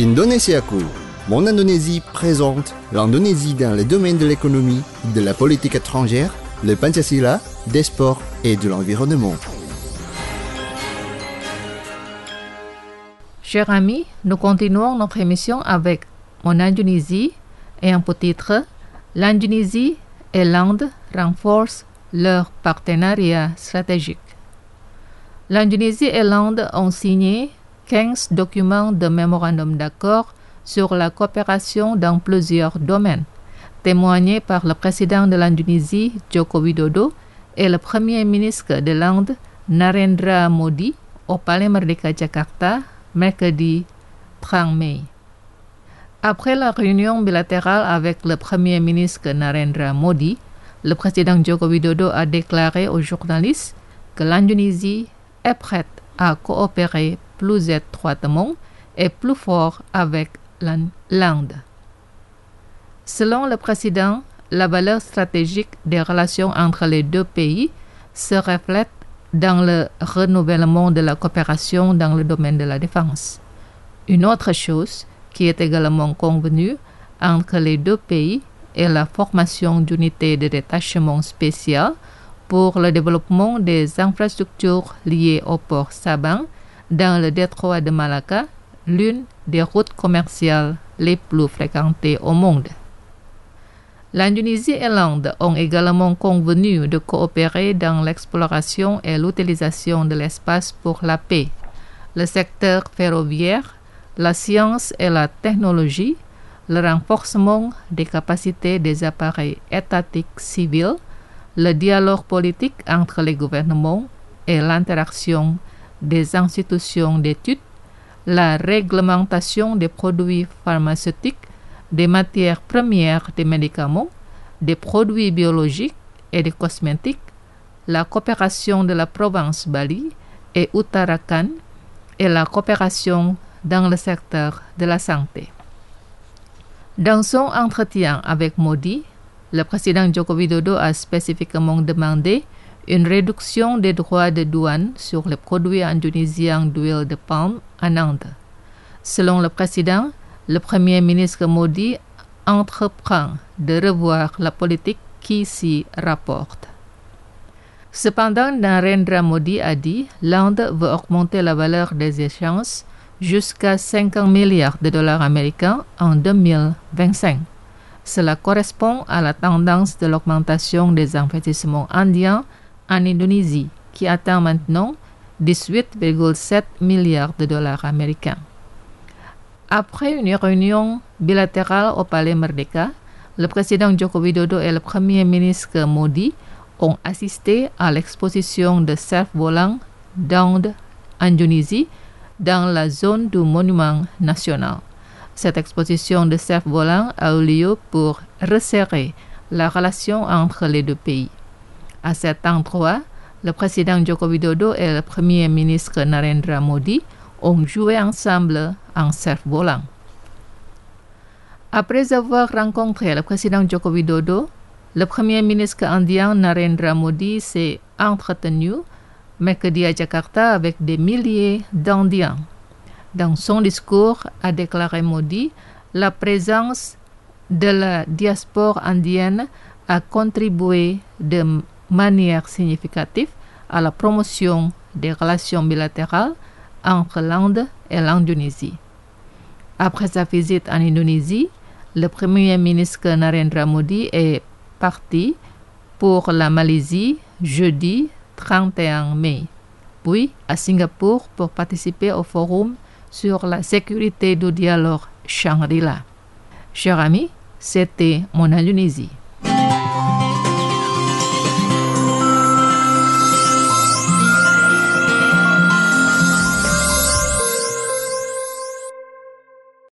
Indonesiaku. Mon Indonésie présente l'Indonésie dans les domaines de l'économie, de la politique étrangère, le Pancasila, des sports et de l'environnement. Chers amis, nous continuons notre émission avec Mon Indonésie et un titre L'Indonésie et l'Inde renforcent leur partenariat stratégique. L'Indonésie et l'Inde ont signé 15 documents de mémorandum d'accord sur la coopération dans plusieurs domaines, témoignés par le président de l'Indonésie, Joko Widodo, et le premier ministre de l'Inde, Narendra Modi, au Palais Merdeka Jakarta, mercredi 30 mai. Après la réunion bilatérale avec le premier ministre Narendra Modi, le président Joko Widodo a déclaré aux journalistes que l'Indonésie est prête à coopérer plus étroitement et plus fort avec l'Inde. Selon le président, la valeur stratégique des relations entre les deux pays se reflète dans le renouvellement de la coopération dans le domaine de la défense. Une autre chose qui est également convenue entre les deux pays est la formation d'unités de détachement spéciales pour le développement des infrastructures liées au port Sabang dans le détroit de Malacca, l'une des routes commerciales les plus fréquentées au monde. L'Indonésie et l'Inde ont également convenu de coopérer dans l'exploration et l'utilisation de l'espace pour la paix, le secteur ferroviaire, la science et la technologie, le renforcement des capacités des appareils étatiques civils, le dialogue politique entre les gouvernements et l'interaction des institutions d'études, la réglementation des produits pharmaceutiques, des matières premières des médicaments, des produits biologiques et des cosmétiques, la coopération de la province Bali et Uttarakhand et la coopération dans le secteur de la santé. Dans son entretien avec Modi, le président Joko Widodo a spécifiquement demandé une réduction des droits de douane sur les produits indonésiens d'huile de palme en Inde. Selon le président, le premier ministre Modi entreprend de revoir la politique qui s'y rapporte. Cependant, Narendra Modi a dit l'Inde veut augmenter la valeur des échanges jusqu'à 50 milliards de dollars américains en 2025. Cela correspond à la tendance de l'augmentation des investissements indiens en Indonésie, qui atteint maintenant 18,7 milliards de dollars américains. Après une réunion bilatérale au Palais Merdeka, le président Joko Widodo et le premier ministre Modi ont assisté à l'exposition de cerfs-volants d'Inde-Indonésie dans la zone du monument national. Cette exposition de cerfs-volants a eu lieu pour resserrer la relation entre les deux pays. À cet endroit, le président Joko Widodo et le premier ministre Narendra Modi ont joué ensemble en cerf-volant. Après avoir rencontré le président Joko Widodo, le premier ministre indien Narendra Modi s'est entretenu mercredi à Jakarta avec des milliers d'Indiens. Dans son discours, a déclaré Modi, la présence de la diaspora indienne a contribué de manière significative à la promotion des relations bilatérales entre l'Inde et l'Indonésie. Après sa visite en Indonésie, le premier ministre Narendra Modi est parti pour la Malaisie jeudi 31 mai, puis à Singapour pour participer au forum sur la sécurité du dialogue Shangri-La. Chers amis, c'était Mon Indonésie.